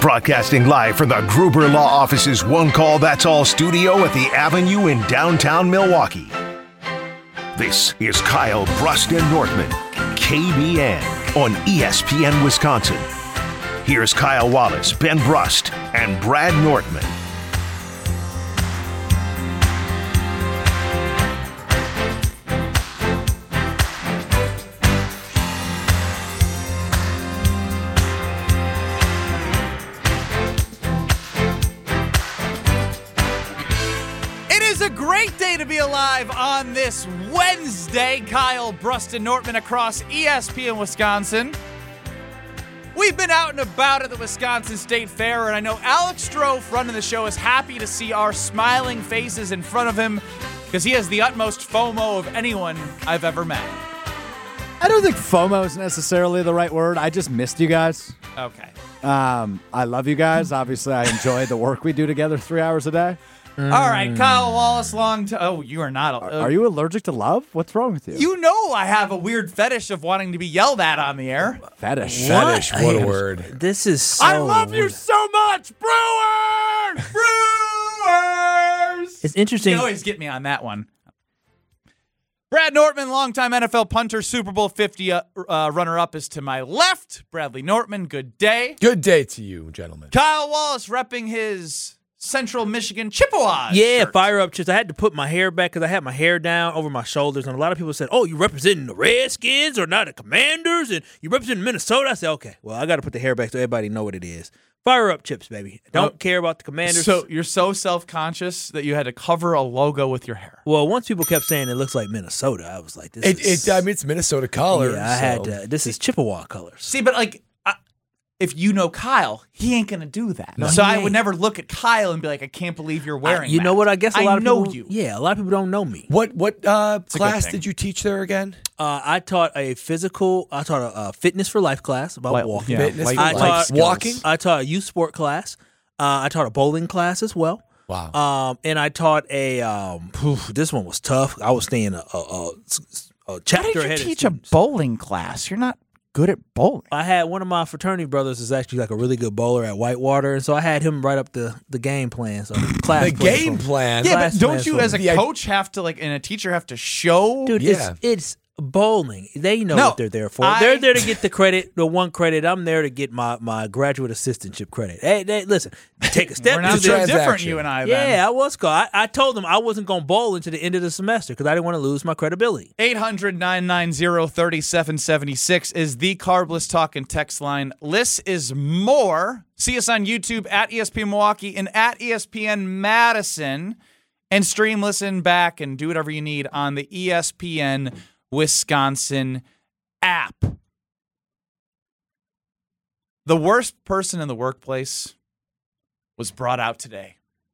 Broadcasting live from the Gruber Law Office's One Call That's All studio at the Avenue in downtown Milwaukee. This is Kyle Brust and Nortman, KBN, on ESPN Wisconsin. Here's Kyle Wallace, Ben Brust, and Brad Nortman. To be alive on this Wednesday. Kyle Brust and Nortman across ESPN Wisconsin. We've been out and about at the Wisconsin State Fair, and I know Alex Strofe, running the show, is happy to see our smiling faces in front of him because he has the utmost FOMO of anyone I've ever met. I don't think FOMO is necessarily the right word. I just missed you guys. Okay. I love you guys. Obviously, I enjoy the work we do together 3 hours a day. All right, Kyle Wallace, Oh, you are not. Are you allergic to love? What's wrong with you? You know I have a weird fetish of wanting to be yelled at on the air. Fetish. Fetish, what a word. This is so I love you so much, Brewers! Brewers! It's interesting. You always get me on that one. Brad Nortman, longtime NFL punter, Super Bowl 50 runner-up, is to my left. Bradley Nortman, good day. Good day to you, gentlemen. Kyle Wallace repping his Central Michigan Chippewas. Yeah, shirt. fire up chips. I had to put my hair back because I had my hair down over my shoulders, and a lot of people said, "Oh, you representing the Redskins or not the Commanders, and you representing Minnesota?" I said, "Okay, well, I got to put the hair back so everybody know what it is." Fire up chips, baby. Don't care about the Commanders. So you're so self-conscious that you had to cover a logo with your hair. Well, once people kept saying it looks like Minnesota, I was like, It's Minnesota colors. Yeah, I had to. This is Chippewa colors. See, but if you know Kyle, he ain't going to do that. No, so he I ain't. would never look at Kyle and be like, I can't believe you're wearing You that. know what? I guess a lot of know people you. Yeah, a lot of people don't know me. What class thing. did you teach there again? I taught a fitness for life class about walking. Yeah, Fitness for I life taught skills. Walking? I taught a youth sport class. I taught a bowling class as well. Wow. And I taught a this one was tough. I was staying a chapter How ahead did of you teach a students. bowling class? You're not good at bowling. I had one of my fraternity brothers is actually like a really good bowler at Whitewater, and so I had him write up the game plan. So class The plan game for- plan? Yeah, class but don't plans you for as a me. coach have to and a teacher have to show? Dude, Yeah. it's bowling. They know No, what they're there for. They're there to get the credit, the one credit. I'm there to get my graduate assistantship credit. Hey, listen, take a step. We're not to so this. different, you and I. Then. Yeah, I was called. I told them I wasn't going to bowl until the end of the semester because I didn't want to lose my credibility. 800-990-3776 is the Carbless Talk and text line. Less is more. See us on YouTube at ESPN Milwaukee and at ESPN Madison, and stream, listen back, and do whatever you need on the ESPN Wisconsin app. The worst person in the workplace was brought out today.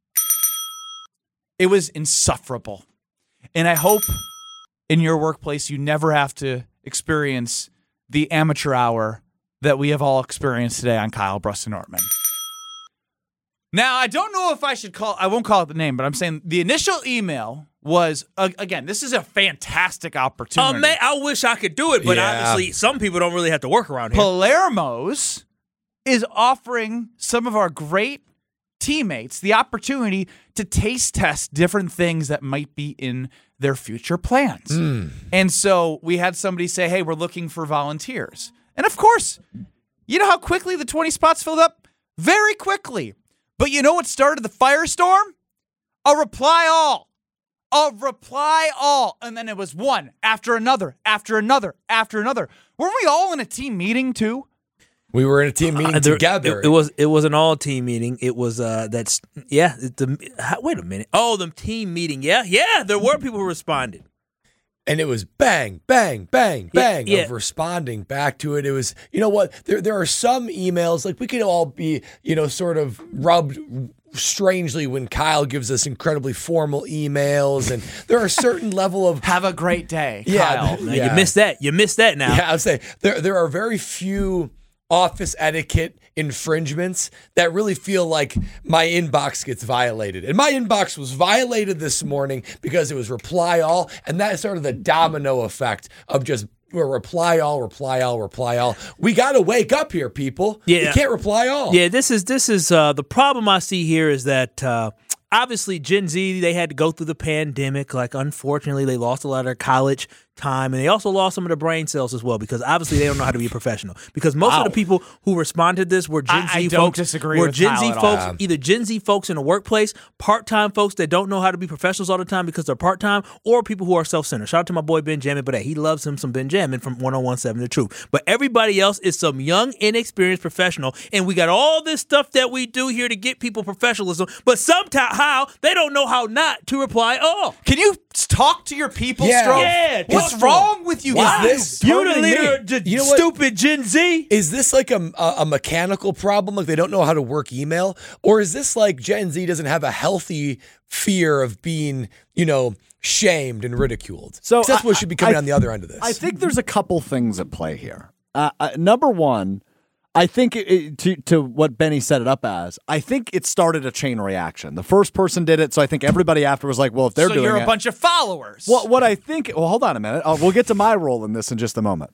It was insufferable. And I hope in your workplace you never have to experience the amateur hour that we have all experienced today on Kyle Brust and Nortman. Now, I don't know if I won't call it the name, but I'm saying the initial email was, again, this is a fantastic opportunity. Man, I wish I could do it, but Yeah. obviously some people don't really have to work around here. Palermo's is offering some of our great teammates the opportunity to taste test different things that might be in their future plans. And so we had somebody say, hey, we're looking for volunteers. And of course, you know how quickly the 20 spots filled up? Very quickly. But you know what started the firestorm? A reply all. And then it was one after another, after another, after another. Weren't we all in a team meeting too? We were in a team meeting together. It was an all team meeting. It was wait a minute. Oh, the team meeting. Yeah. There were people who responded. And it was bang, bang, bang, bang Yeah. of responding back to it. It was, you know what? There are some emails, like we could all be, sort of rubbed strangely when Kyle gives us incredibly formal emails, and there are a certain level of Have a great day, Yeah, Kyle. Now, Yeah. You missed that. You missed that now. Yeah, I would say there are very few office etiquette infringements that really feel like my inbox gets violated. And my inbox was violated this morning because it was reply all, and that is sort of the domino effect of just reply all, reply all, reply all. We got to wake up here, people. Yeah. You can't reply all. Yeah, this is the problem I see here is that obviously Gen Z, they had to go through the pandemic. Like, unfortunately, they lost a lot of their college time, and they also lost some of their brain cells as well because obviously they don't know how to be a professional. Because most of the people who responded to this were Gen Z I folks. don't disagree were with Gen Kyle Z at folks, all. either Gen Z folks in the workplace, part-time folks that don't know how to be professionals all the time because they're part-time, or people who are self-centered. Shout out to my boy Benjamin Bidet. He loves him some Benjamin from 1017 The Truth. But everybody else is some young, inexperienced professional, and we got all this stuff that we do here to get people professionalism, but somehow they don't know how not to reply all. Can you talk to your people, Yeah. Stroh? Yeah, What's talk to wrong with you Why? guys? You the targeting leader me. of You know what? stupid Gen Z? Is this like a mechanical problem? Like they don't know how to work email? Or is this like Gen Z doesn't have a healthy fear of being, shamed and ridiculed? So 'Cause that's what should be coming on the other end of this. I think there's a couple things at play here. Number one, I think to what Benny set it up as, I think it started a chain reaction. The first person did it, so I think everybody after was like, well, if they're So doing you're it. a bunch of followers. What I think, well, hold on a minute. We'll get to my role in this in just a moment.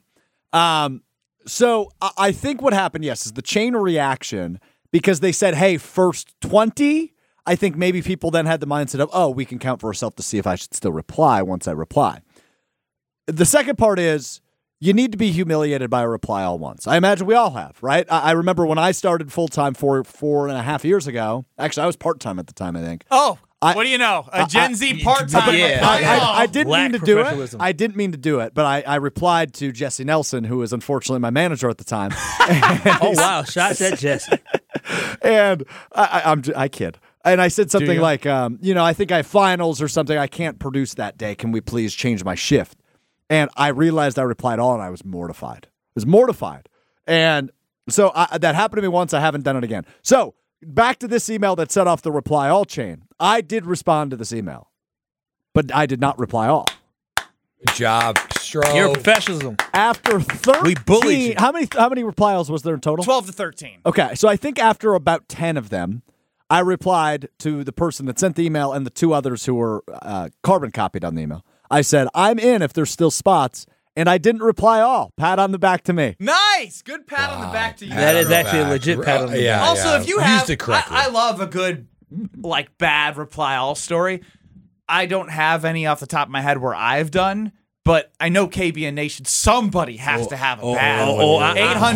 So I think what happened, yes, is the chain reaction because they said, hey, first 20. I think maybe people then had the mindset of, oh, we can count for ourselves to see if I should still reply once I reply. The second part is you need to be humiliated by a reply all once. I imagine we all have, right? I remember when I started full-time 4.5 years ago. Actually, I was part-time at the time, I think. Oh, I- what do you know? A Gen Z part-time. Yeah. I didn't Lack mean to do it. professionalism. I didn't mean to do it, but I replied to Jesse Nelson, who was unfortunately my manager at the time. Oh, wow. Shots at Jesse. And I kid. And I said something like, I think I have finals or something. I can't produce that day. Can we please change my shift? And I realized I replied all, and I was mortified. And so that happened to me once. I haven't done it again. So back to this email that set off the reply all chain. I did respond to this email, but I did not reply all. Good job, Stroh. Your professionalism. After 13, We bullied you. How many reply alls was there in total? 12 to 13. Okay, so I think after about 10 of them, I replied to the person that sent the email and the two others who were carbon copied on the email. I said, I'm in if there's still spots, and I didn't reply all. Pat on the back to me. Nice. Good pat on the back to you. That is actually a legit pat on the Yeah, back. Also, if you have, used it correctly. I love a good, bad reply all story. I don't have any off the top of my head where I've done, but I know KBN Nation, somebody has to have a bad one.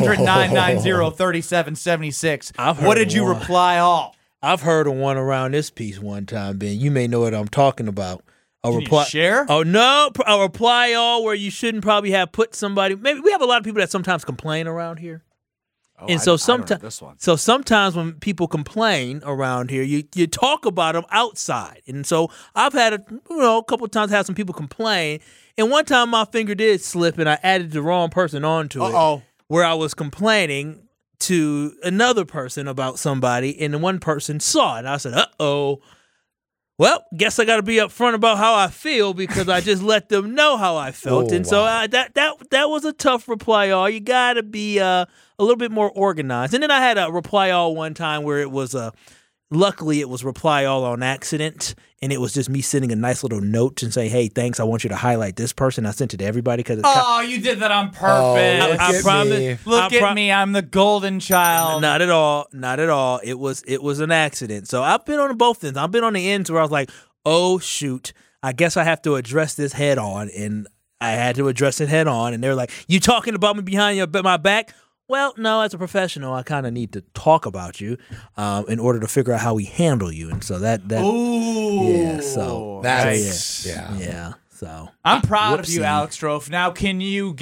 800-990-3776. I've heard What did you one. reply all? I've heard of one around this piece one time, Ben. You may know what I'm talking about. Can you share? Oh, no. A reply all where you shouldn't probably have put somebody. Maybe we have a lot of people that sometimes complain around here. Oh, And so I don't know sometimes, this one. so sometimes when people complain around here, you talk about them outside. And so I've had a couple of times had some people complain, and one time my finger did slip, and I added the wrong person onto it, where I was complaining to another person about somebody, and the one person saw it. And I said, "Uh-oh. Well, guess I got to be upfront about how I feel because I just let them know how I felt." Oh, and so wow. that was a tough reply all. You got to be a little bit more organized. And then I had a reply all one time where it was luckily it was reply all on accident, and it was just me sending a nice little note and saying, "Hey, thanks. I want you to highlight this person." I sent it to everybody because Oh, you did that on Oh, purpose. look I at promise. me. Look at me. I'm the golden child. Not at all. Not at all. It was an accident. So I've been on both ends. I've been on the ends where I was like, oh, shoot, I guess I have to address this head on. And I had to address it head on. And they're like, you talking about me behind my back? Well, no, as a professional, I kind of need to talk about you in order to figure out how we handle you. And so that Ooh. yeah, so That's yeah. So I'm proud of whoopsie. you, Alex Strofe. Now, can you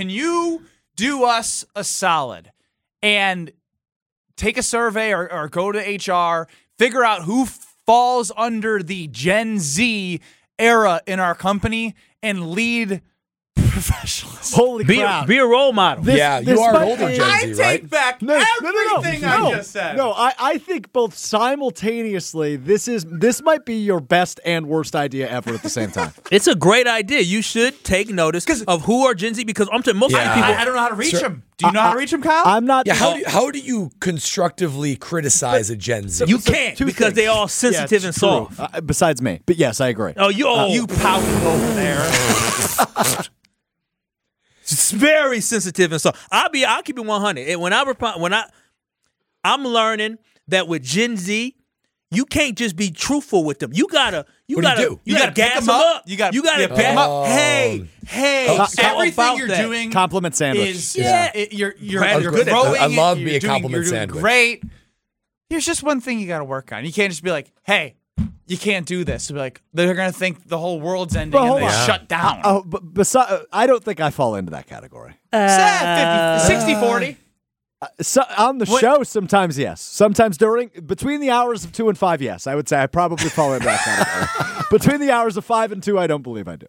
do us a solid and take a survey or go to HR, figure out who falls under the Gen Z era in our company and lead professionalism? Holy crap. Be a role model. This- Yeah, this you are might an older be- Gen I Z, take right? back everything I just said. No, I think both simultaneously, this might be your best and worst idea ever at the same time. It's a great idea. You should take notice of who are Gen Z because I'm telling most of Yeah. the people. I don't know how to reach him. Do you know how to reach him, Kyle? I'm not. Yeah, how do you constructively criticize a Gen Z? You can't two because things. they all sensitive Yeah, and it's true. soft. Besides me, but yes, I agree. Oh, you you pouting over there. very sensitive and so I'll keep it 100. And I'm learning that with Gen Z, you can't just be truthful with them. You gotta gas them up. You gotta pick them up. Hey, everything you're doing compliment sandwich. is you're good at growing. that. I love you're being a doing- compliment you're doing sandwich. Great. There's just one thing you got to work on. You can't just be like, "Hey, you can't do this." Be like, they're gonna think the whole world's ending Well, and they hold on. shut down. Oh, but I don't think I fall into that category. 60-40. So on the show, sometimes yes. Sometimes between the hours of 2 and 5, yes. I would say I probably fall into that category. Between the hours of 5 and 2, I don't believe I do.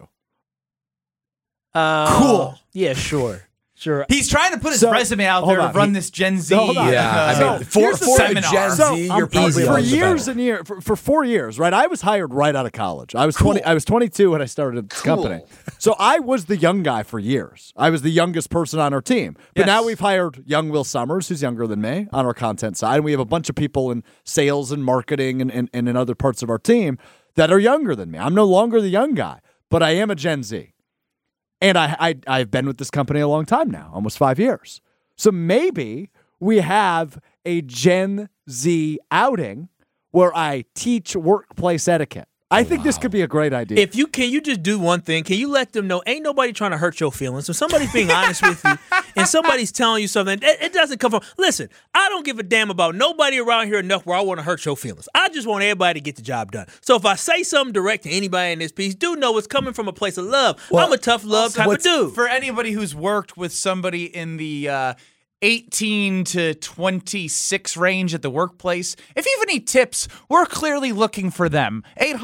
Cool. Yeah, sure. He's trying to put his So, resume out hold there on. to run this Gen Z. Hold on. Yeah, So, I mean, for here's the a seminar. Gen So, Z, you're probably for on the years better. and years, for 4 years, right? I was hired right out of college. I was 20. I was 22 when I started this company. So I was the young guy for years. I was the youngest person on our team. But Yes. now we've hired young Will Summers, who's younger than me, on our content side, and we have a bunch of people in sales and marketing and in other parts of our team that are younger than me. I'm no longer the young guy, but I am a Gen Z. And I've been with this company a long time now, almost 5 years. So maybe we have a Gen Z outing where I teach workplace etiquette. I think this could be a great idea. Can you just do one thing? Can you let them know ain't nobody trying to hurt your feelings? If somebody's being honest with you and somebody's telling you something, it doesn't come from. Listen, I don't give a damn about nobody around here enough where I want to hurt your feelings. I just want everybody to get the job done. So if I say something direct to anybody in this piece, do know it's coming from a place of love. Well, I'm a tough love type of dude. For anybody who's worked with somebody in the 18 to 26 range at the workplace, if you have any tips, we're clearly looking for them.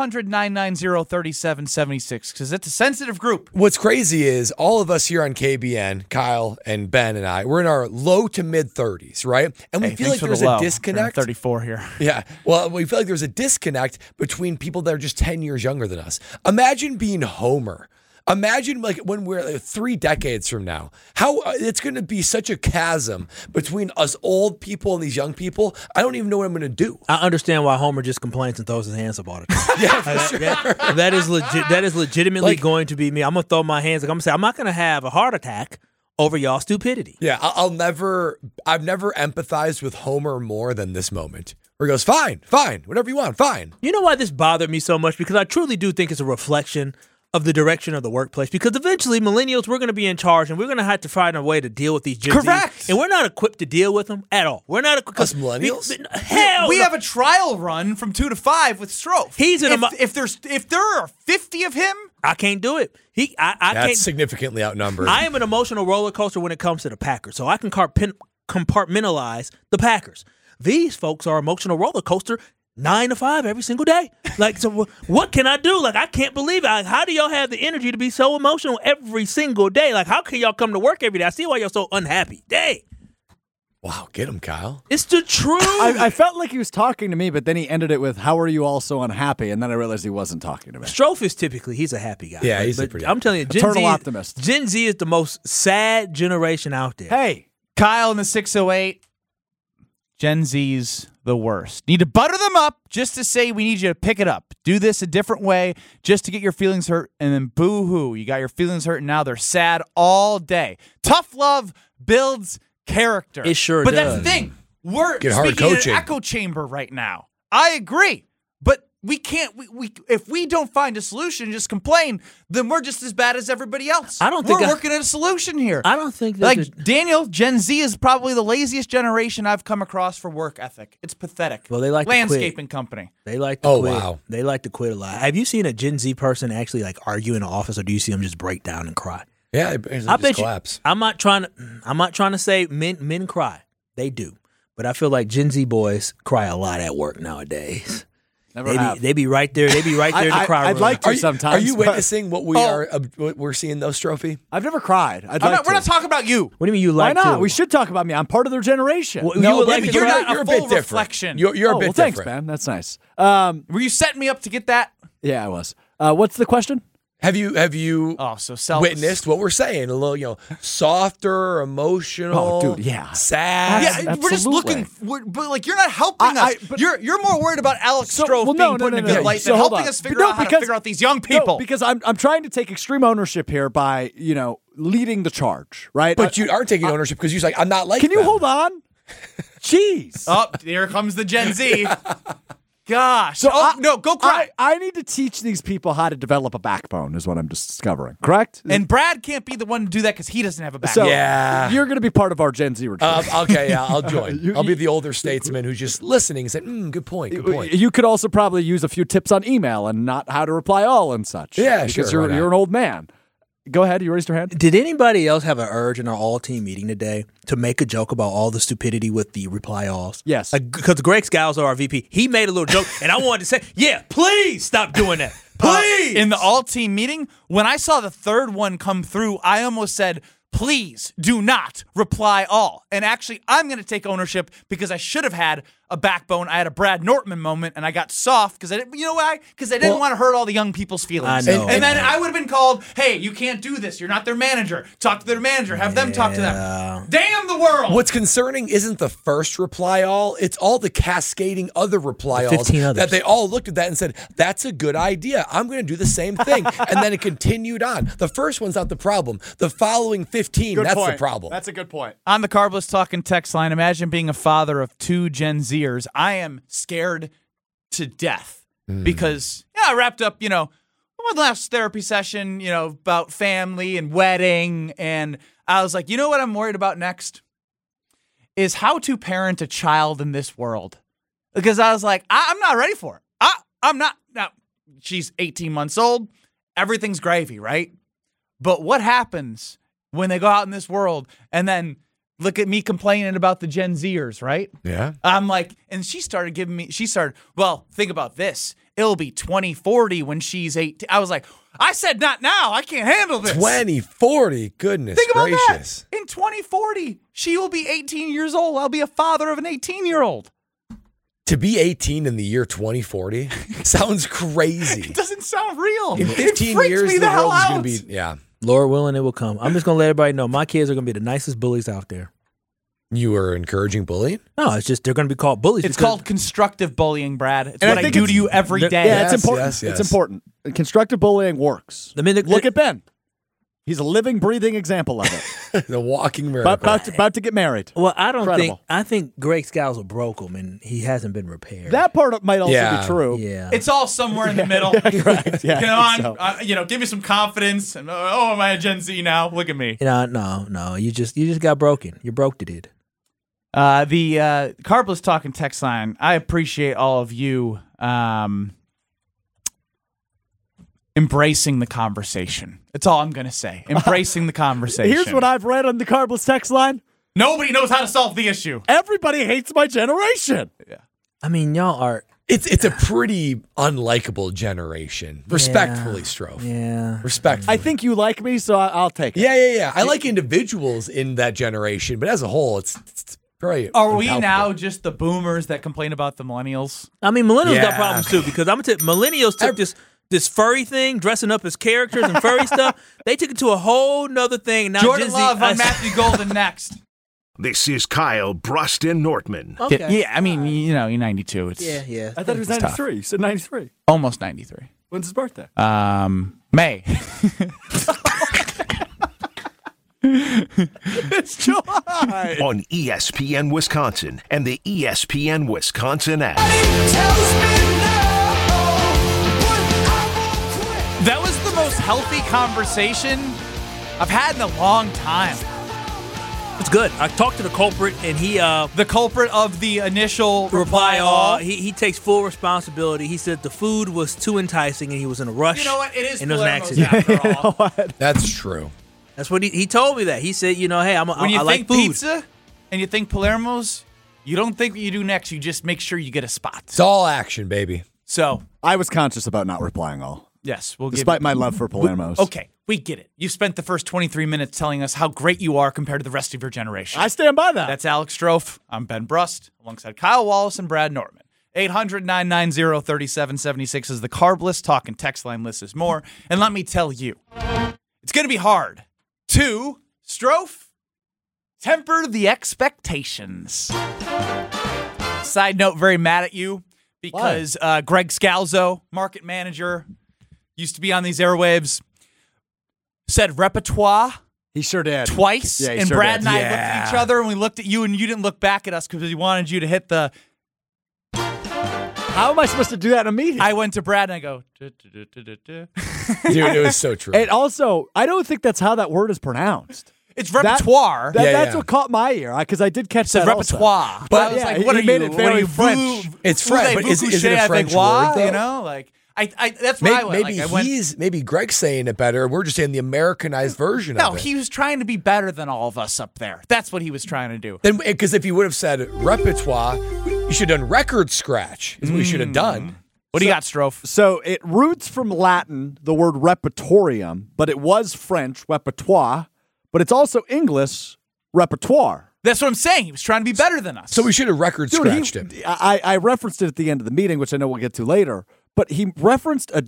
800-990-3776, because it's a sensitive group. What's crazy is all of us here on KBN, Kyle and Ben and I, we're in our low to mid 30s, right? And we feel like there's a disconnect. 34 here. Yeah. Well, we feel like there's a disconnect between people that are just 10 years younger than us. Imagine being Homer. Imagine like when we're 3 decades from now, how it's going to be such a chasm between us old people and these young people. I don't even know what I'm going to do. I understand why Homer just complains and throws his hands up all the time. Yeah, for sure. That is legit. That is legitimately Like- going to be me. I'm gonna throw my hands. Like I'm gonna say, I'm not gonna have a heart attack over y'all stupidity. Yeah, I've never empathized with Homer more than this moment. Where he goes, fine, whatever you want, fine. You know why this bothered me so much? Because I truly do think it's a reflection of the direction of the workplace. Because eventually, millennials, we're going to be in charge, and we're going to have to find a way to deal with these Gen Zs. Correct. And we're not equipped to deal with them at all. We're not equipped. Us millennials? Hell, We no. have a trial run from 2 to 5 with Strofe. He's in a mo- if there are 50 of him, I can't do it. I That's can't. significantly outnumbered. I am an emotional roller coaster when it comes to the Packers, so I can compartmentalize the Packers. These folks are emotional roller coaster 9 to 5 every single day. Like, so what can I do? Like, I can't believe it. Like, how do y'all have the energy to be so emotional every single day? Like, how can y'all come to work every day? I see why y'all so unhappy. Dang. Wow, get him, Kyle. It's the truth. I felt like he was talking to me, but then he ended it with, "How are you all so unhappy?" And then I realized he wasn't talking to me. Strofe is typically, he's a happy guy. Yeah, But- he's a but pretty I'm telling you, Eternal optimist. Gen Z is the most sad generation out there. Hey, Kyle in the 608, Gen Z's the worst. Need to butter them up just to say we need you to pick it up. Do this a different way just to get your feelings hurt, and then boo-hoo. You got your feelings hurt, and now they're sad all day. Tough love builds character. It sure but does. that's the thing. We're Get hard speaking in coaching. an echo chamber right now. I agree. But we can't, we if we don't find a solution, just complain, then we're just as bad as everybody else. I don't think we're I- working at a solution here. I don't think that Like Daniel, Gen Z is probably the laziest generation I've come across for work ethic. It's pathetic. Well, they like to quit. landscaping company. They like to Oh, quit. wow. They like to quit a lot. Have you seen a Gen Z person actually like argue in the office, or do you see them just break down and cry? Yeah, I just bet collapse. you. I'm not trying to say men cry. They do, but I feel like Gen Z boys cry a lot at work nowadays. never have. They be right there. They be right there in the cry I'd room. like to Are you, sometimes. are you but witnessing what we're seeing though, Strophy? I've never cried. We're not talking about you. What do you mean you Why like not? to? We should talk about me. I'm part of their generation. Well, you would like to you're cry? not You're a a full bit different. reflection. You're a oh, bit well, thanks, different. man. That's nice. Were you setting me up to get that? Yeah, I was. What's the question? Have you Oh, so selfish. witnessed what we're saying? A little, softer, emotional. Oh, dude, yeah. Sad. Yeah, we're just Absolutely. looking, but like you're not helping us. but- you're more worried about Alex Strofe being put in a good light than hold helping on. us figure No, out how to because- figure out these young people. No, because I'm trying to take extreme ownership here by leading the charge, right? But you are taking ownership because you're like, I'm not like Can you them. hold on? Jeez. Oh, here comes the Gen Z. Gosh. So No, go cry. I need to teach these people how to develop a backbone, is what I'm discovering. Correct? And Brad can't be the one to do that because he doesn't have a back. So Yeah. you're going to be part of our Gen Z retreat. Okay, yeah, I'll join. I'll be the older statesman who's just listening and saying, good point. You could also probably use a few tips on email and not how to reply all and such. Yeah, because sure, why not? you're an old man. Go ahead. You raised your hand. Did anybody else have an urge in our all-team meeting today to make a joke about all the stupidity with the reply alls? Yes. Because Greg Scalzo, our VP, he made a little joke, and I wanted to say, yeah, please stop doing that. Please. In the all-team meeting, when I saw the third one come through, I almost said, please do not reply all. And actually, I'm going to take ownership because I should have had a backbone. I had a Brad Nortman moment, and I got soft because I didn't. You know why? Because I didn't want to hurt all the young people's feelings. I know. And then I would have been called, hey, you can't do this. You're not their manager. Talk to their manager. Have them talk to them. Damn the world. What's concerning isn't the first reply all, it's all the cascading other reply alls 15 others. that they all looked at that and said, that's a good idea. I'm going to do the same thing. And then it continued on. The first one's not the problem. The following 15, that's the problem. That's a good point. On the Carbless Talking text line, imagine being a father of 2 Gen Zers. I am scared to death because I wrapped up, one last therapy session, about family and wedding. And I was like, you know what I'm worried about next is how to parent a child in this world. Because I was like, I'm not ready for it. I'm not. Now, she's 18 months old. Everything's gravy, right? But what happens when they go out in this world and then look at me complaining about the Gen Zers, right? Yeah. I'm like, and she started, well, think about this. It'll be 2040 when she's 18. I was like, I said not now. I can't handle this. 2040. Goodness Think about gracious. that. In 2040, she will be 18 years old. I'll be a father of an 18-year-old. To be 18 in the year 2040 sounds crazy. It doesn't sound real. In It 15 freaks years, me the hell world is out. going to be, yeah. Lord willing, it will come. I'm just going to let everybody know my kids are going to be the nicest bullies out there. You are encouraging bullying? No, it's just they're going to be called bullies. It's because- called constructive bullying, Brad. It's And I what I think do it's- to you every day. Yeah, Yes, it's important. yes, yes. It's important. Constructive bullying works. I mean, Look at Ben. He's a living, breathing example of it. The walking miracle. about to get married. Well, I don't Incredible. think. I think Greg Scalzo broke him, and he hasn't been repaired. That part might also Yeah. be true. yeah. It's all somewhere in the middle. Correct. Yeah, Come I on, think so. give me some confidence. And am I a Gen Z now? Look at me. No. You just got broken. You broke the dude. The Carbless Talking text line. I appreciate all of you embracing the conversation. That's all I'm gonna say. Embracing the conversation. Here's what I've read on the Carbless text line. Nobody knows how to solve the issue. Everybody hates my generation. I mean, y'all are. It's a pretty unlikable generation. Respectfully, Strofe. Yeah. Respectfully. I think you like me, so I'll take it. Yeah. I like individuals in that generation, but as a whole, it's very Are we unhelpful. now just the boomers that complain about the millennials? I mean, millennials got Yeah. problems too because I'm gonna tell you, millennials took this furry thing, dressing up as characters and furry stuff. They took it to a whole nother thing. Now Jordan Gen Z, Love on Matthew Golden next. This is Kyle Bruston Nortman. Okay. Yeah, I mean, you're 92. It's Yeah. I thought he was 93. You said 93. almost 93. When's his birthday? May. It's July. On ESPN Wisconsin and the ESPN Wisconsin app. That was the most healthy conversation I've had in a long time. It's good. I talked to the culprit, and he The culprit of the initial reply all. He takes full responsibility. He said the food was too enticing, and he was in a rush. You know what? It is and it was an Palermo's accident. after all. That's true. That's what he told me. That he said, hey, When you I like think food. pizza and you think Palermo's, you don't think what you do next. You just make sure you get a spot. It's all action, baby. So, I was conscious about not replying all, yes, we'll despite give my love for Palermo's. Okay, we get it. You spent the first 23 minutes telling us how great you are compared to the rest of your generation. I stand by that. That's Alex Strofe. I'm Ben Brust, alongside Kyle Wallace and Brad Nortman. 800-990-3776 is the carb list. Talk and text line list is more. And let me tell you, it's going to be hard to, Strofe, temper the expectations. Side note, very mad at you because Greg Scalzo, market manager, used to be on these airwaves, said repertoire He sure did. twice. Yeah, he and sure Brad did. and I looked at each other and we looked at you and you didn't look back at us because he wanted you to hit the... How am I supposed to do that in a meeting? I went to Brad and I go... Dude, it was so true. And also, I don't think that's how that word is pronounced. It's repertoire. That's what caught my ear because I did catch Said that also. repertoire. But I was yeah, like, what he are made you? it What very are you, French. It's French, but is it a French word, though? You know, like I that's why I went. Maybe Like, I went, maybe Greg's saying it better. We're just saying the Americanized version no, of it. he was trying to be better than all of us up there. That's what he was trying to do. Then, because if you would have said repertoire, you should have done record scratch. Is what you should have done. What do you got, Strofe? So it roots from Latin, the word repertorium, but it was French, repertoire, but it's also English, repertoire. That's what I'm saying. He was trying to be better than us. So we should have record scratched him. I referenced it at the end of the meeting, which I know we'll get to later, but he referenced a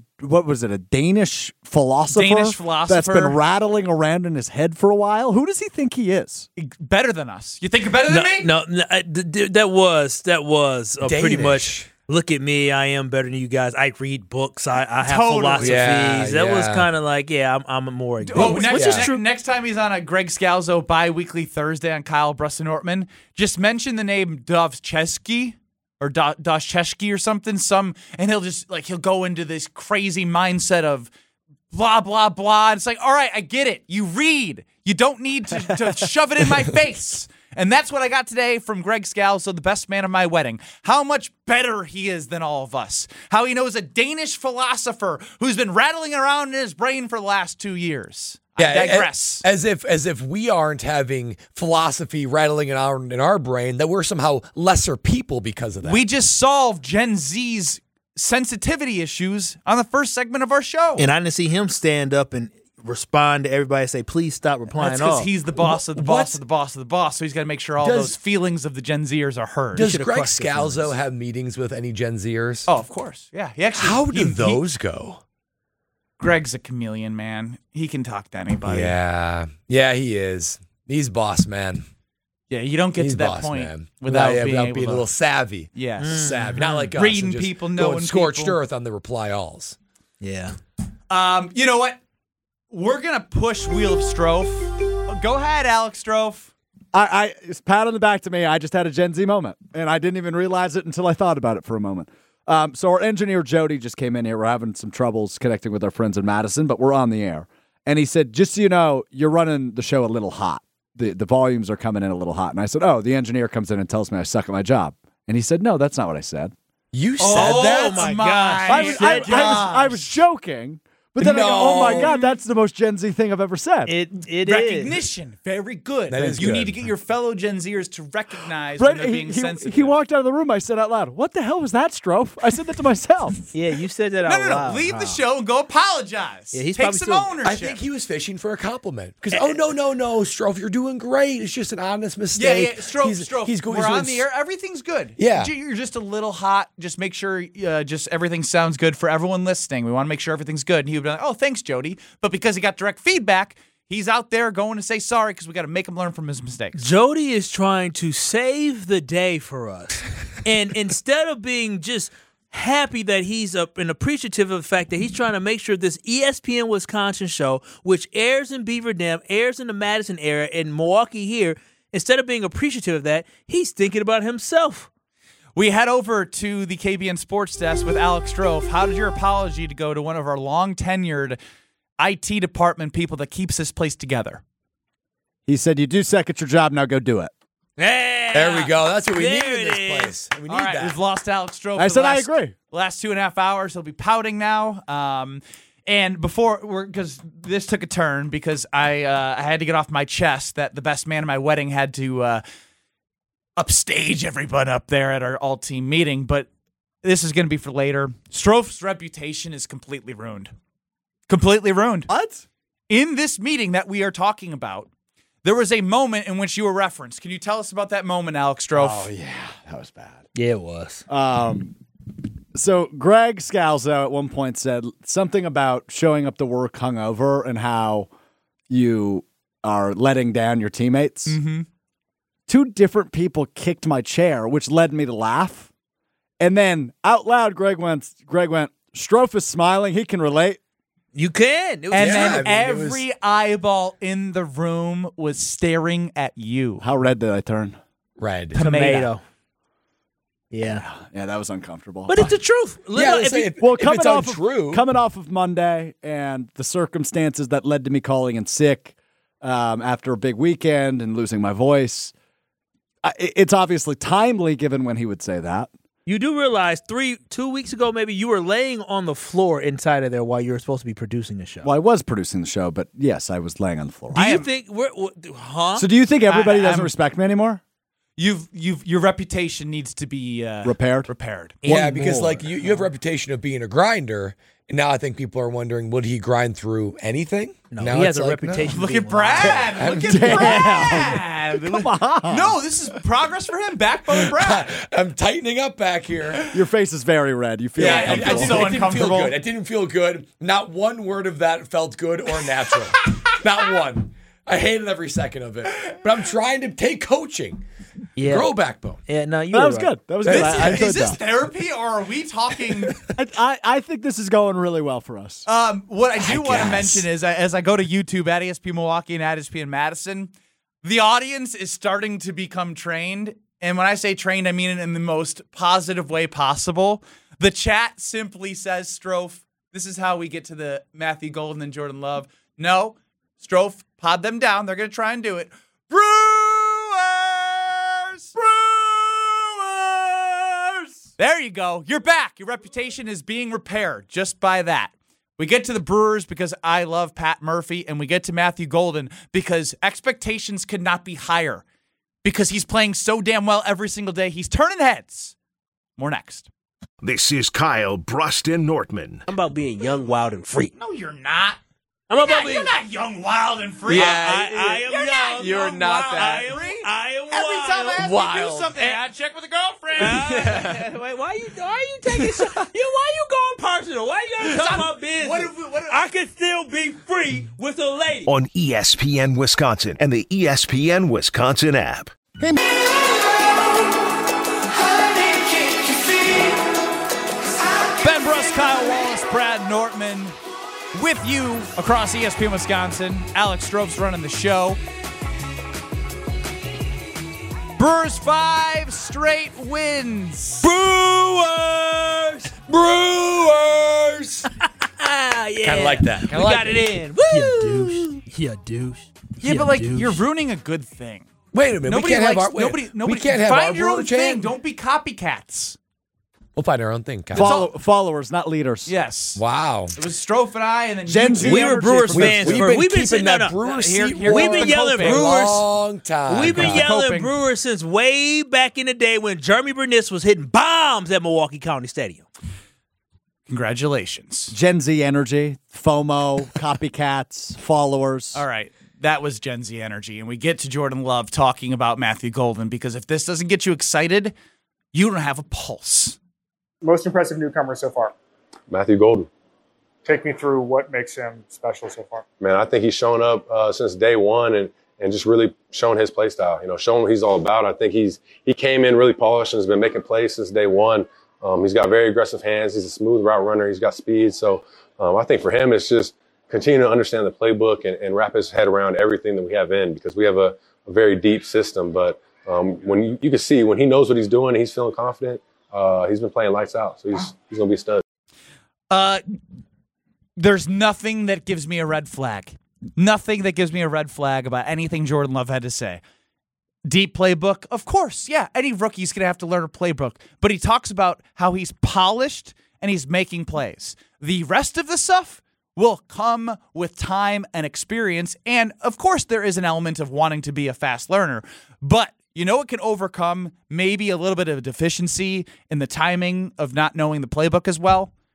Danish philosopher? That's been rattling around in his head for a while. Who does he think he is? better than us. You think you're better than me? No, that was pretty Danish. much. Look at me, I am better than you guys. I read books. I have Totally. philosophies. Yeah, that was yeah. kind of like, I'm more. Oh, which is true. Next time he's on a Greg Scalzo bi-weekly Thursday on Kyle Bruston Nortman, just mention the name Dovchesky or Doshchesky or something. And he'll go into this crazy mindset of blah, blah, blah. It's like, all right, I get it. You read. You don't need to shove it in my face. And that's what I got today from Greg Scalzo, the best man of my wedding. How much better he is than all of us. How he knows a Danish philosopher who's been rattling around in his brain for the last 2 years. I digress. As if we aren't having philosophy rattling around in our brain, that we're somehow lesser people because of that. We just solved Gen Z's sensitivity issues on the first segment of our show. And I didn't see him stand up and respond to everybody and say, please stop replying That's because off. he's the boss of the boss of the boss of the boss, so he's got to make sure all those feelings of the Gen Zers are heard. Does Greg Scalzo have meetings with any Gen Zers? Oh, of course. Yeah. He actually, How do those go? Greg's a chameleon, man. He can talk to anybody. Yeah, he is. He's boss man. Yeah, you don't get He's to that boss point man. without being without able being to, a little savvy. Yes. Savvy, not like us. Reading and just people, going knowing scorched people. earth on the reply alls. Yeah. You know what? We're gonna push Wheel of Strofe. Go ahead, Alex Strofe. I pat on the back to me. I just had a Gen Z moment, and I didn't even realize it until I thought about it for a moment. So our engineer, Jody, just came in here. We're having some troubles connecting with our friends in Madison, but we're on the air. And he said, just so you know, you're running the show a little hot. The volumes are coming in a little hot. And I said, oh, the engineer comes in and tells me I suck at my job. And he said, no, that's not what I said. You said that? Oh, my gosh. I was joking. But then I go, oh my God, that's the most Gen Z thing I've ever said. It is. Recognition. Very good. That is you good. need to get your fellow Gen Zers to recognize when they're being sensitive. He walked out of the room. I said out loud, what the hell was that, Strofe? I said that to myself. Yeah, you said that No, out no, loud. no. Leave the show and go apologize. Yeah, he's Take probably some still- ownership. I think he was fishing for a compliment. Because, no, Strofe, you're doing great. It's just an honest Yeah, mistake. yeah. Strofe. He's going. We're on the air. Everything's good. Yeah. You're just a little hot. Just make sure just everything sounds good for everyone listening. We want to make sure everything's good. And he would be like, oh, thanks, Jody. But because he got direct feedback, he's out there going to say sorry because we got to make him learn from his mistakes. Jody is trying to save the day for us. And instead of being just happy that he's up and appreciative of the fact that he's trying to make sure this ESPN Wisconsin show, which airs in Beaver Dam, airs in the Madison area, in Milwaukee here, instead of being appreciative of that, he's thinking about himself. We head over to the KBN Sports Desk with Alex Strofe. How did your apology to go to one of our long-tenured IT department people that keeps this place together? He said, you do suck at your job, now go do it. Yeah, There we go. That's what we need There in it this is. place. We need All right, that. we've lost Alex Strofe. I for said the I last- agree. Last 2.5 hours, he'll be pouting now. And because this took a turn because I had to get off my chest that the best man at my wedding had to upstage everyone up there at our all-team meeting. But this is going to be for later. Strofe's reputation is completely ruined. Completely ruined. What? In this meeting that we are talking about, there was a moment in which you were referenced. Can you tell us about that moment, Alex Strofe? Oh, yeah. That was bad. Yeah, it was. So Greg Scalzo at one point said something about showing up to work hungover and how you are letting down your teammates. Mm-hmm. Two different people kicked my chair, which led me to laugh. And then out loud, Greg went, Strofe is smiling. He can relate. You can. It was And Yeah, then I mean, it was- every eyeball in the room was staring at you. How red did I turn? Red. tomato. Yeah. Yeah, that was uncomfortable. But it's the truth. Yeah, If you- Well, if coming it's off untrue, coming off of Monday and the circumstances that led to me calling in sick after a big weekend and losing my voice, it's obviously timely given when he would say that. you do realize 2 weeks ago, maybe you were laying on the floor inside of there while you were supposed to be producing the show. Well, I was producing the show, but yes, I was laying on the floor. Do you think huh? So, do you think everybody doesn't I'm- respect me anymore? Your reputation needs to be Repaired? Repaired. Yeah, because like you have a reputation of being a grinder, and now I think people are wondering, would he grind through anything? No, now he has it's a like, no. reputation. Look being at Brad. Look at Brad. Come on. No, this is progress for him. Backbone Brad. I'm tightening up back here. Your face is very red. You feel Yeah, uncomfortable. so it didn't feel uncomfortable. good. It didn't feel good. Not one word of that felt good or natural. Not one. I hated every second of it. But I'm trying to take coaching. Yeah. Grow backbone. Yeah, no, you That were was right. good. That was good. I enjoyed Is this that. therapy or are we talking? I think this is going really well for us. What I do want to guess. mention is as I go to YouTube at ESP Milwaukee and at ESPN Madison, the audience is starting to become trained. And when I say trained, I mean it in the most positive way possible. The chat simply says, Strofe, this is how we get to the Matthew Golden and Jordan Love. No, Strofe, pod them down. They're going to try and do it. Brewers! Brewers! There you go. You're back. Your reputation is being repaired just by that. We get to the Brewers because I love Pat Murphy, and we get to Matthew Golden because expectations could not be higher because he's playing so damn well every single day. He's turning heads. More next. This is Kyle Bruston Nortman. I'm about being young, wild, and free. No, you're not. I'm about being. You're not young, wild, and free. I am You're not young. You're young, not wild, that. and free. I am Every time I ask you to do Wild. something, I check with a girlfriend. Wait, why you taking shit? Why you going personal? Why you gotta talk about business? What if- I can still be free with a lady. On ESPN Wisconsin and the ESPN Wisconsin app. Ben Bruss, Kyle Wallace, Brad Nortman with you across ESPN Wisconsin. Alex Strofe's running the show. Brewers 5 straight wins. Brewers! Yeah. Kind of like that. We got it in. Woo! Yeah, douche. Yeah, but like you're ruining a good thing. Wait a minute. Nobody we can't likes, have our, nobody. we can't have find our your own Brewer thing. chant? Don't be copycats. We'll find our own thing, Kyle. Followers, not leaders. Yes. Wow. It was Strofe and I, and then Gen you Z two. We were Brewers fans. We've for- been we've been keeping saying that no. Brewer Here- seat here- We've warm been yelling for a Brewers. long time. We've been Kyle. yelling Coping. Brewers since way back in the day when Jeremy Bernice was hitting bombs at Milwaukee County Stadium. Congratulations. Gen Z energy, FOMO, copycats, followers. All right. That was Gen Z energy. And we get to Jordan Love talking about Matthew Golden because if this doesn't get you excited, you don't have a pulse. Most impressive newcomer so far. Matthew Golden. Take me through what makes him special so far. Man, I think he's shown up since day one and just really shown his play style. You know, shown what he's all about. I think he came in really polished and has been making plays since day one. He's got very aggressive hands. He's a smooth route runner. He's got speed. So I think for him, it's just continue to understand the playbook and wrap his head around everything that we have in because we have a very deep system. But when you can see when he knows what he's doing, he's feeling confident. He's been playing lights out. So he's going to be a stud. There's nothing that gives me a red flag. Nothing that gives me a red flag about anything Jordan Love had to say. Deep playbook, of course. Yeah, any rookie's going to have to learn a playbook. But he talks about how he's polished and he's making plays. The rest of the stuff will come with time and experience. And, of course, there is an element of wanting to be a fast learner. But you know it can overcome maybe a little bit of a deficiency in the timing of not knowing the playbook as well?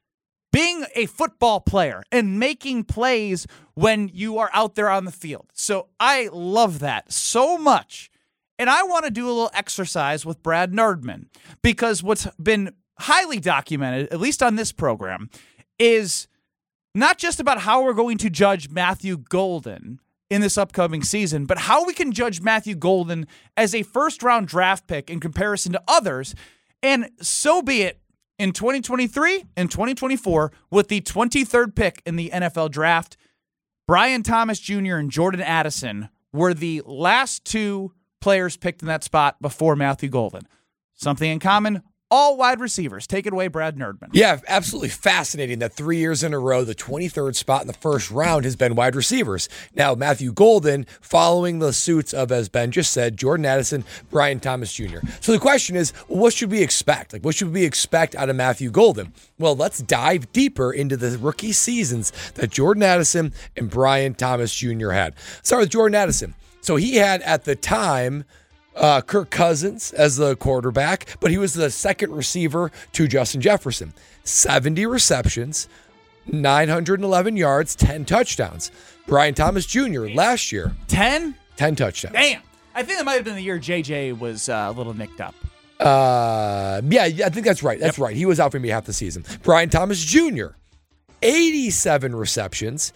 being a football player and making plays when you are out there on the field. So I love that so much. And I want to do a little exercise with Brad Nerdman, because what's been highly documented, at least on this program, is not just about how we're going to judge Matthew Golden in this upcoming season, but how we can judge Matthew Golden as a first-round draft pick in comparison to others. And so be it. In 2023 and 2024, with the 23rd pick in the NFL draft, Brian Thomas Jr. and Jordan Addison were the last two players picked in that spot before Matthew Golden. Something in common, all wide receivers. Take it away, Brad Nerdman. Yeah, absolutely fascinating that 3 years in a row, the 23rd spot in the first round has been wide receivers. Now, Matthew Golden, following the suits of, as Ben just said, Jordan Addison, Brian Thomas Jr. So the question is, what should we expect? What should we expect out of Matthew Golden? Well, let's dive deeper into the rookie seasons that Jordan Addison and Brian Thomas Jr. had. Start with Jordan Addison. So he had, at the time, Kirk Cousins as the quarterback, but he was the second receiver to Justin Jefferson. 70 receptions, 911 yards, 10 touchdowns. Brian Thomas Jr. last year. 10? 10 touchdowns. Damn. I think that might have been the year JJ was a little nicked up. Yeah, I think that's right. That's right. He was out for me half the season. Brian Thomas Jr., 87 receptions,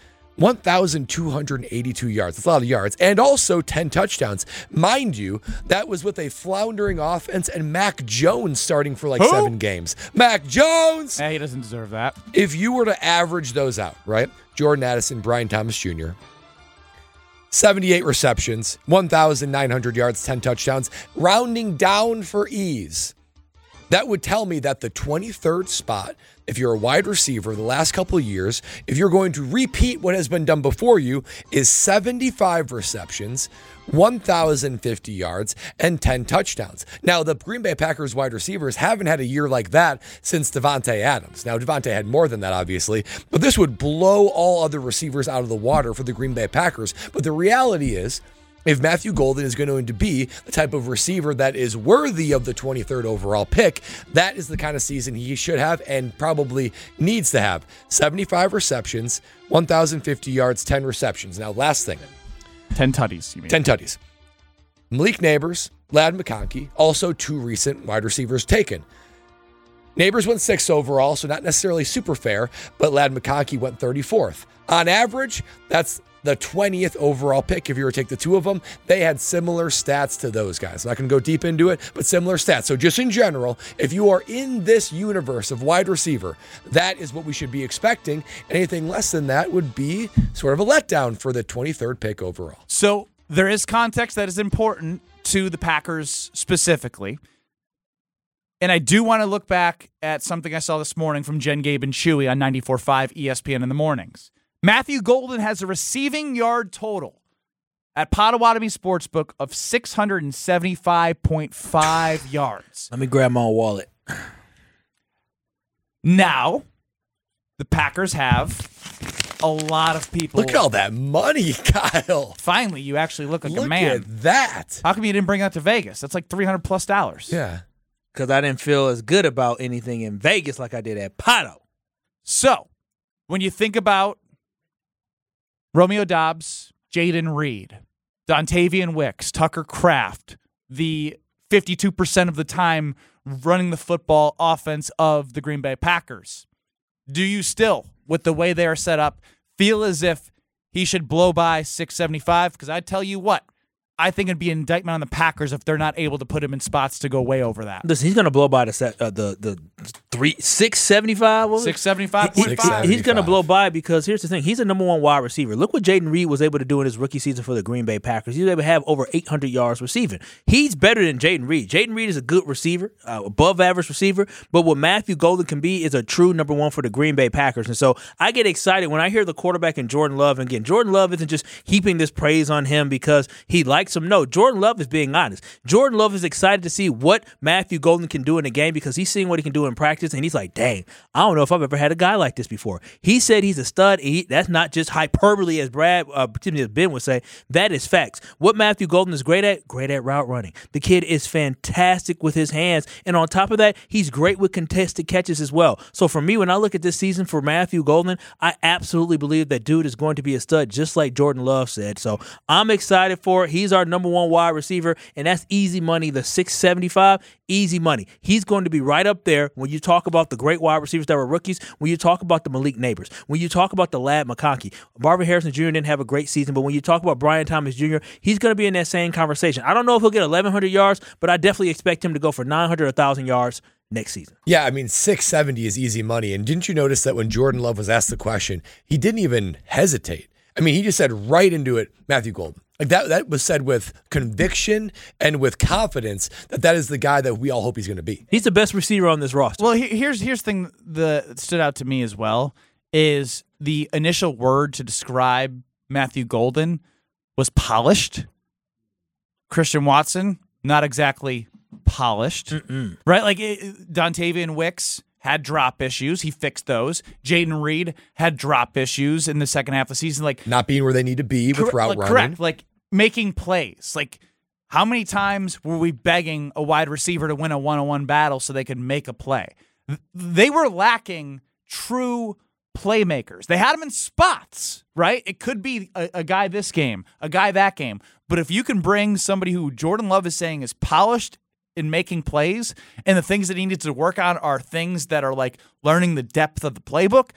1,282 yards. That's a lot of yards. And also 10 touchdowns. Mind you, that was with a floundering offense and Mac Jones starting for 7 games. Mac Jones! He doesn't deserve that. If you were to average those out, right? Jordan Addison, Brian Thomas Jr., 78 receptions, 1,900 yards, 10 touchdowns. Rounding down for ease, that would tell me that the 23rd spot, if you're a wide receiver the last couple of years, if you're going to repeat what has been done before you, is 75 receptions, 1,050 yards, and 10 touchdowns. Now, the Green Bay Packers wide receivers haven't had a year like that since Davante Adams. Now, Davante had more than that, obviously, but this would blow all other receivers out of the water for the Green Bay Packers. But the reality is, if Matthew Golden is going to be the type of receiver that is worthy of the 23rd overall pick, that is the kind of season he should have and probably needs to have. 75 receptions, 1,050 yards, 10 receptions. Now, last thing. 10 tutties, you mean? 10 tutties. Malik Neighbors, Ladd McConkey, also 2 recent wide receivers taken. Neighbors went 6th overall, so not necessarily super fair, but Ladd McConkey went 34th. On average, that's the 20th overall pick. If you were to take the two of them, they had similar stats to those guys. I'm not going to go deep into it, but similar stats. So just in general, if you are in this universe of wide receiver, that is what we should be expecting. Anything less than that would be sort of a letdown for the 23rd pick overall. So there is context that is important to the Packers specifically. And I do want to look back at something I saw this morning from Jen, Gabe, and Chewy on 94.5 ESPN in the mornings. Matthew Golden has a receiving yard total at Potawatomi Sportsbook of 675.5 yards. Let me grab my wallet. Now, the Packers have a lot of people. Look at all that money, Kyle. Finally, you actually look like a man. Look at that. How come you didn't bring that to Vegas? That's like $300+. Yeah. Because I didn't feel as good about anything in Vegas like I did at Pato. So, when you think about Romeo Doubs, Jaden Reed, Dontavian Wicks, Tucker Kraft, the 52% of the time running the football offense of the Green Bay Packers, do you still, with the way they are set up, feel as if he should blow by 675? Because I tell you what, I think it'd be an indictment on the Packers if they're not able to put him in spots to go way over that. Listen, he's going to blow by the 675. 675.5. He's going to blow by because here's the thing. He's a number 1 wide receiver. Look what Jaden Reed was able to do in his rookie season for the Green Bay Packers. He was able to have over 800 yards receiving. He's better than Jaden Reed. Jaden Reed is a good receiver, above average receiver, but what Matthew Golden can be is a true number 1 for the Green Bay Packers. And so I get excited when I hear the quarterback in Jordan Love. And again, Jordan Love isn't just heaping this praise on him because he likes likes him. No, Jordan Love is being honest. Jordan Love is excited to see what Matthew Golden can do in the game because he's seeing what he can do in practice, and he's like, dang, I don't know if I've ever had a guy like this before. He said he's a stud. That's not just hyperbole, as as Ben would say. That is facts. What Matthew Golden is great at route running. The kid is fantastic with his hands, and on top of that, he's great with contested catches as well. So for me, when I look at this season for Matthew Golden, I absolutely believe that dude is going to be a stud, just like Jordan Love said. So I'm excited for it. He's our number one wide receiver, and that's easy money, the $675, easy money. He's going to be right up there when you talk about the great wide receivers that were rookies, when you talk about the Malik Neighbors, when you talk about the Ladd McConkey. Marvin Harrison Jr. didn't have a great season, but when you talk about Brian Thomas Jr., he's going to be in that same conversation. I don't know if he'll get 1,100 yards, but I definitely expect him to go for 900 or 1,000 yards next season. Yeah, I mean, 670 is easy money. And didn't you notice that when Jordan Love was asked the question, he didn't even hesitate? I mean, he just said right into it, Matthew Golden. Like that was said with conviction and with confidence that is the guy that we all hope he's going to be. He's the best receiver on this roster. Well, here's the thing that stood out to me as well is the initial word to describe Matthew Golden was polished. Christian Watson, not exactly polished, right? Like Dontavian Wicks had drop issues. He fixed those. Jaden Reed had drop issues in the second half of the season. Like not being where they need to be with route running. Correct. Like making plays. Like how many times were we begging a wide receiver to win a one-on-one battle so they could make a play? They were lacking true playmakers. They had them in spots, right? It could be a guy this game, a guy that game. But if you can bring somebody who Jordan Love is saying is polished in making plays, and the things that he needs to work on are things that are like learning the depth of the playbook,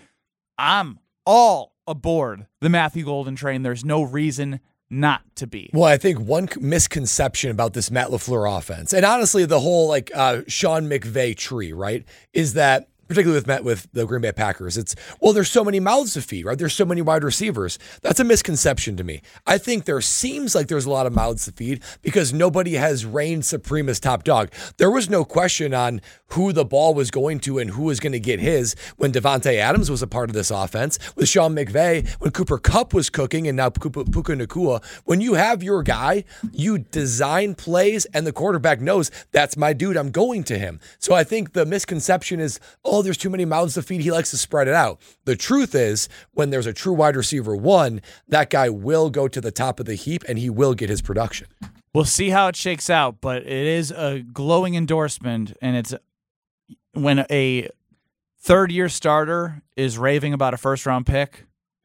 I'm all aboard the Matthew Golden train. There's no reason not to be. Well, I think one misconception about this Matt LaFleur offense, and honestly the whole Sean McVay tree, right, is that particularly with the Green Bay Packers, it's, well, there's so many mouths to feed, right? There's so many wide receivers. That's a misconception to me. I think there seems like there's a lot of mouths to feed because nobody has reigned supreme as top dog. There was no question on who the ball was going to and who was going to get his when Devontae Adams was a part of this offense, with Sean McVay, when Cooper Kupp was cooking, and now Puka Nacua. When you have your guy, you design plays, and the quarterback knows that's my dude, I'm going to him. So I think the misconception is, oh, there's too many mouths to feed. He likes to spread it out. The truth is, when there's a true wide receiver one, that guy will go to the top of the heap and he will get his production. We'll see how it shakes out, but it is a glowing endorsement, and it's when a third-year starter is raving about a first-round pick.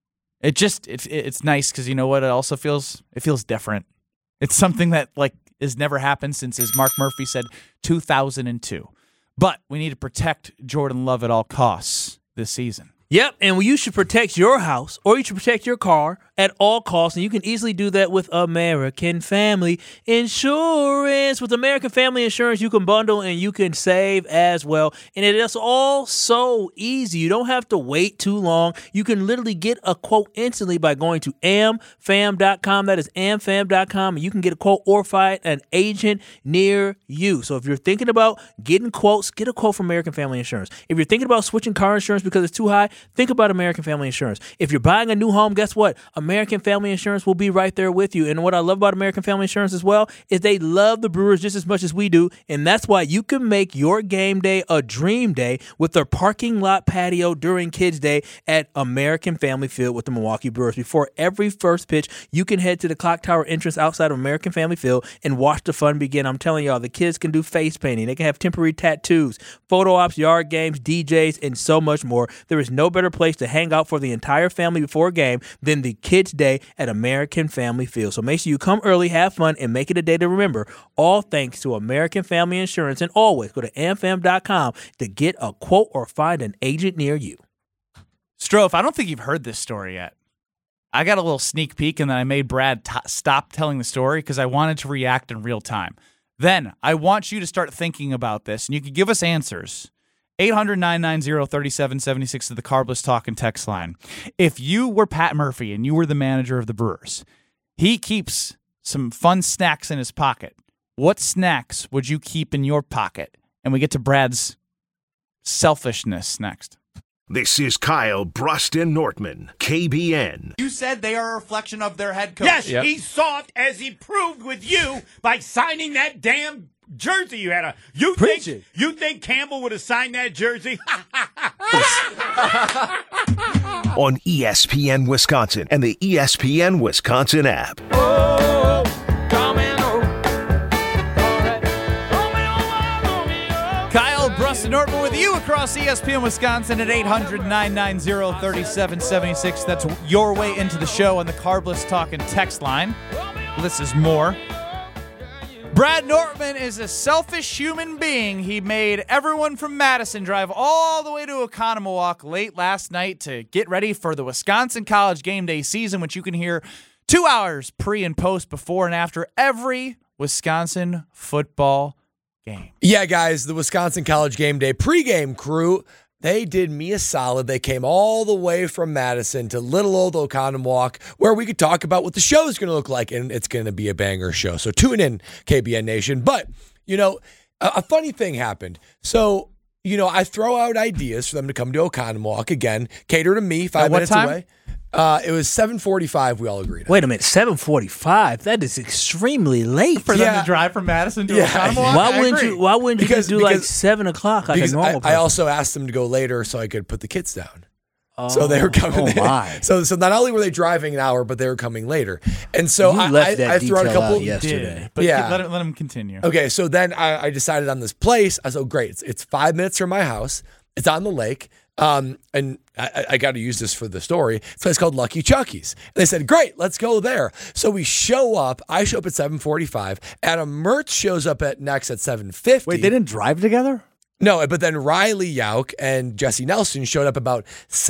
It's nice because you know what? It also feels different. It's something that has never happened since, as Mark Murphy said, 2002. But we need to protect Jordan Love at all costs this season. Yep, and you should protect your house or you should protect your car at all costs, and you can easily do that with American Family Insurance. With American Family Insurance, you can bundle and you can save as well, and it is all so easy. You don't have to wait too long. You can literally get a quote instantly by going to amfam.com. That is amfam.com, and you can get a quote or find an agent near you. So if you're thinking about getting quotes, get a quote from American Family Insurance. If you're thinking about switching car insurance because it's too high, think about American Family Insurance. If you're buying a new home, guess what? American Family Insurance will be right there with you. And what I love about American Family Insurance as well is they love the Brewers just as much as we do. And that's why you can make your game day a dream day with their parking lot patio during Kids Day at American Family Field with the Milwaukee Brewers. Before every first pitch, you can head to the clock tower entrance outside of American Family Field and watch the fun begin. I'm telling y'all, the kids can do face painting. They can have temporary tattoos, photo ops, yard games, DJs, and so much more. There is no better place to hang out for the entire family before a game than the Kids Day at American Family Field. So make sure you come early, have fun, and make it a day to remember. All thanks to American Family Insurance. And always go to amfam.com to get a quote or find an agent near you. Strofe, I don't think you've heard this story yet. I got a little sneak peek, and then I made Brad stop telling the story because I wanted to react in real time. Then I want you to start thinking about this, and you can give us answers. 800-990-3776 is the Carbless Talk and Text line. If you were Pat Murphy and you were the manager of the Brewers, he keeps some fun snacks in his pocket. What snacks would you keep in your pocket? And we get to Brad's selfishness next. This is Kyle Bruston Nortman, KBN. You said they are a reflection of their head coach. Yes, he's soft, as he proved with you by signing that damn jersey you had on. You think Campbell would have signed that jersey? On ESPN Wisconsin and the ESPN Wisconsin app. Kyle Bruston Nortman with you across ESPN Wisconsin at 800-990-3776. That's your way into the show on the Carbless Talking text line. This is more. Brad Nortman is a selfish human being. He made everyone from Madison drive all the way to Oconomowoc late last night to get ready for the Wisconsin College Game Day season, which you can hear 2 hours pre and post, before and after every Wisconsin football game. Yeah, guys, the Wisconsin College Game Day pregame crew, they did me a solid. They came all the way from Madison to little old Oconomowoc, where we could talk about what the show is going to look like, and it's going to be a banger show. So tune in, KBN Nation. But, you know, a funny thing happened. So, you know, I throw out ideas for them to come to Oconomowoc again, cater to me, 5 minutes away. It was 7:45. We all agreed. Wait a minute, 7:45? That is extremely late For them to drive from Madison to Oconomowoc? Why wouldn't you just do like 7 o'clock like a normal person? I also asked them to go later so I could put the kids down. So they were coming. So not only were they driving an hour, but they were coming later. And so I threw out a couple yesterday. But let him continue. Okay, so then I decided on this place. I said, oh, great. It's 5 minutes from my house. It's on the lake. And I got to use this for the story. So it's called Lucky Chucky's. And they said, great, let's go there. So we show up. I show up at 7:45. Adam Mertz shows up next at 7:50. Wait, they didn't drive together? No, but then Riley Yauk and Jesse Nelson showed up about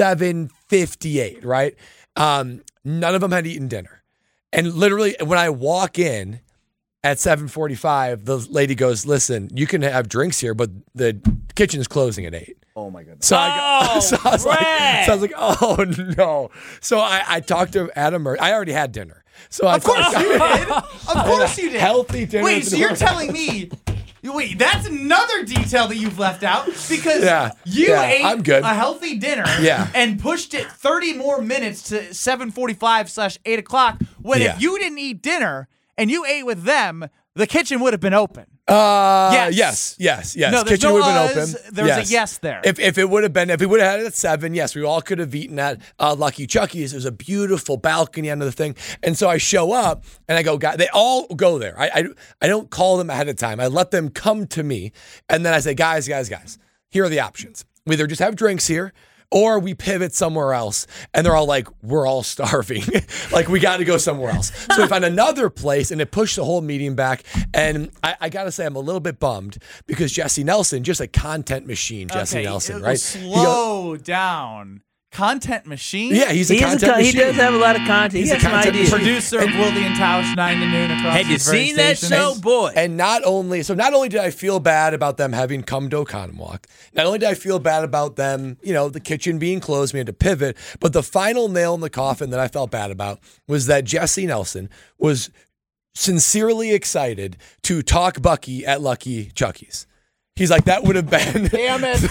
7:58, right? None of them had eaten dinner. And literally, when I walk in at 7:45, the lady goes, listen, you can have drinks here, but the kitchen's closing at 8. Oh, my goodness. So I was like, oh, no. So I talked to Adam Mertz. I already had dinner. So Of course you did. Of course you did. Healthy dinner. Wait, so you're telling me... Wait, that's another detail that you've left out, because you ate a healthy dinner and pushed it 30 more minutes to 7:45/8 o'clock, when if you didn't eat dinner and you ate with them, the kitchen would have been open. Yes. No, kitchen would have been open. There's a yes there. If we would have had it at 7, yes, we all could have eaten at Lucky Chucky's. It was a beautiful balcony under the thing. And so I show up and I go, guys, they all go there. I don't call them ahead of time. I let them come to me. And then I say, guys, here are the options. We either just have drinks here, or we pivot somewhere else. And they're all like, we're all starving. Like, we got to go somewhere else. So we found another place, and it pushed the whole meeting back. And I got to say, I'm a little bit bummed, because Jesse Nelson, just a content machine, Jesse Nelson, right? Slow down. Content machine? Yeah, he's a content machine. He does have a lot of content. He's a content machine. Producer of Willie and Tausch, 9 to noon across. Have you seen that show, boy? And not only did I feel bad about them having come to Oconomowoc, not only did I feel bad about them, the kitchen being closed, we had to pivot, but the final nail in the coffin that I felt bad about was that Jesse Nelson was sincerely excited to talk Bucky at Lucky Chucky's. He's like, that would have been... Damn it.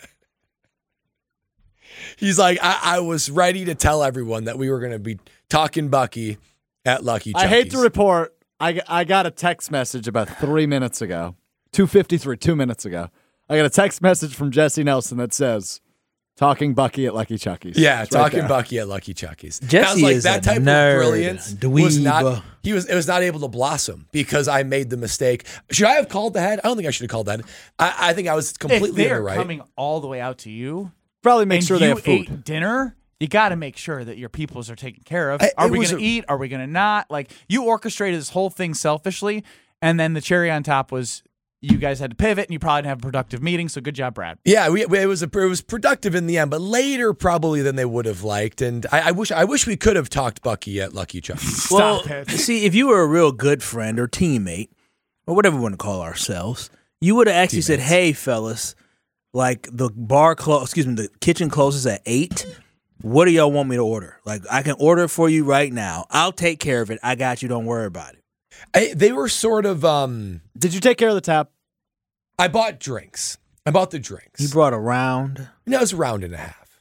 He's like, I was ready to tell everyone that we were going to be talking Bucky at Lucky Chucky's. I hate to report, I got a text message about 3 minutes ago, 2:53, 2 minutes ago. I got a text message from Jesse Nelson that says, talking Bucky at Lucky Chucky's. Yeah, talking Bucky at Lucky Chucky's. Jesse is that type of brilliance was not. It was not able to blossom because I made the mistake. Should I have called the head? I don't think I should have called that. I think I was completely in the right. If they're coming all the way out to you, probably make sure they have food. Ate dinner, you got to make sure that your peoples are taken care of. Are we going to eat? Are we going to not? Like, you orchestrated this whole thing selfishly, and then the cherry on top was you guys had to pivot, and you probably didn't have a productive meeting, so good job, Brad. Yeah, it was productive in the end, but later probably than they would have liked, and I wish we could have talked Bucky at Lucky Chucky's. Well, see, if you were a real good friend or teammate, or whatever we want to call ourselves, you would have actually said, hey, fellas, like the kitchen closes at 8. What do y'all want me to order? Like, I can order it for you right now. I'll take care of it. I got you. Don't worry about it. They were sort of... Did you take care of the tab? I bought drinks. I bought the drinks. You brought a round? No, it was a round and a half.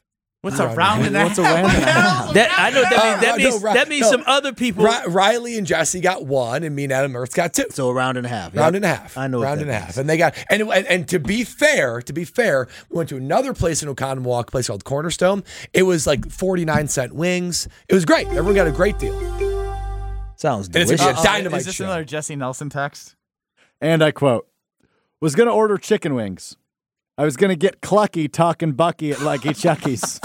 What's a round and a half? What's a round and a half? I know what that means. That means some other people. Riley and Jesse got 1, and me and Adam Ertz got 2. So a round and a half. Round and a half. I know round what and a that half, means. and they got and to be fair, we went to another place in Oconomowoc, a place called Cornerstone. It was like 49-cent wings. It was great. Everyone got a great deal. Sounds And it's delicious. gonna be a dynamite Is this show. another Jesse Nelson text? And I quote, was going to order chicken wings. I was going to get clucky talking Bucky at Lucky Chucky's.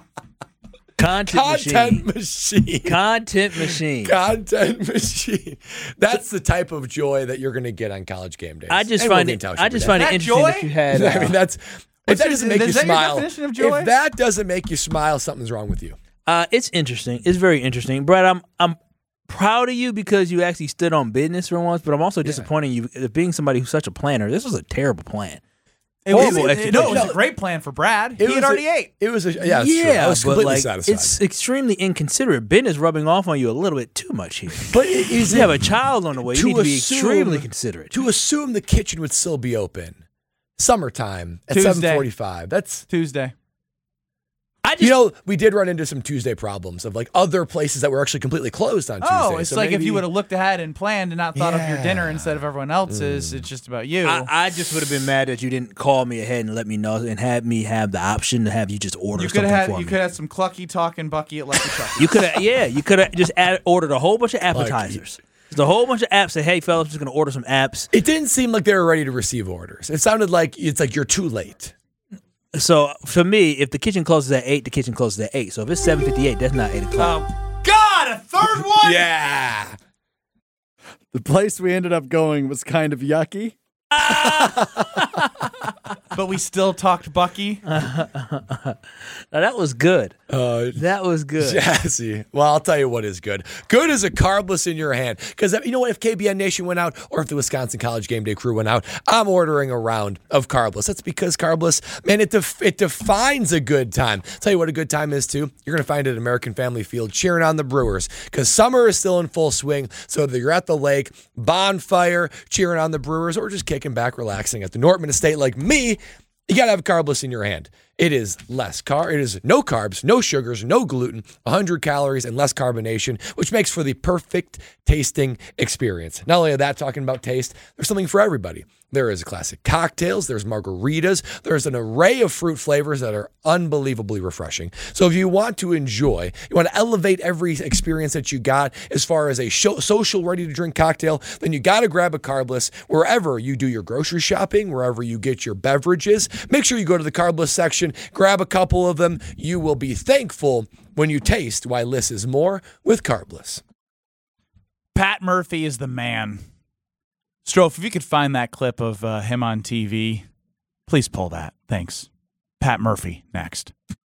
Content machine. Content machine. Content machine. That's the type of joy that you're going to get on College Game Days. I just And find William it. Township I just Day. find it That interesting joy? that you had. I mean, that's if that doesn't make you is that your smile. definition of joy? If that doesn't make you smile, something's wrong with you. It's interesting. It's very interesting, Brad. I'm proud of you because you actually stood on business for once, but I'm also disappointed in you being somebody who's such a planner. This was a terrible plan. It was Horrible execution. a great plan for Brad. He had already ate. It was yeah, it's true. I was but completely like, satisfied. it's extremely inconsiderate. Ben is rubbing off on you a little bit too much here. but is You have a child on the way. You to need to be assume- extremely considerate. to assume the kitchen would still be open summertime at Tuesday. 7:45. That's Tuesday. I just you know, we did run into some Tuesday problems of like other places that were actually completely closed on Tuesday. Oh, it's So like if maybe- you would have looked ahead and planned and not thought of your dinner Yeah. instead of everyone else's. It's just about you. I just would have been mad that you didn't call me ahead and let me know and have me have the option to have you just order You could something have for had me. you could have some clucky talking Bucky at Lucky Chuck. You could have, you could have just ordered a whole bunch of appetizers. Just a whole bunch of apps. Say, hey, fellas, I'm just going to order some apps. It didn't seem like they were ready to receive orders. It sounded like it's like you're too late. So for me, if the kitchen closes at 8, the kitchen closes at 8. So if it's 7:58, that's not 8 o'clock. God, a third one. Yeah. The place we ended up going was kind of yucky. But we still talked Bucky. Now, that was good. That was good. Jesse. Well, I'll tell you what is good. Good is a carbless in your hand. Because you know what? If KBN Nation went out or if the Wisconsin College Game Day crew went out, I'm ordering a round of carbless. That's because carbless, man, it defines a good time. I'll tell you what a good time is, too. You're going to find it at American Family Field cheering on the Brewers because summer is still in full swing. So whether you're at the lake, bonfire, cheering on the Brewers, or just kicking back, relaxing at the Nortman Estate like me, you got to have carbless in your hand. It is it is no carbs, no sugars, no gluten, 100 calories, and less carbonation, which makes for the perfect tasting experience. Not only that, talking about taste, there's something for everybody. There is classic cocktails, there's margaritas, there's an array of fruit flavors that are unbelievably refreshing. So if you want to enjoy, you want to elevate every experience that you got as far as a social ready-to-drink cocktail, then you got to grab a carbless wherever you do your grocery shopping, wherever you get your beverages. Make sure you go to the carbless section, grab a couple of them. You will be thankful when you taste why less is more with carbless. Pat Murphy is the man. Strofe, if you could find that clip of him on TV, please pull that. Thanks. Pat Murphy next.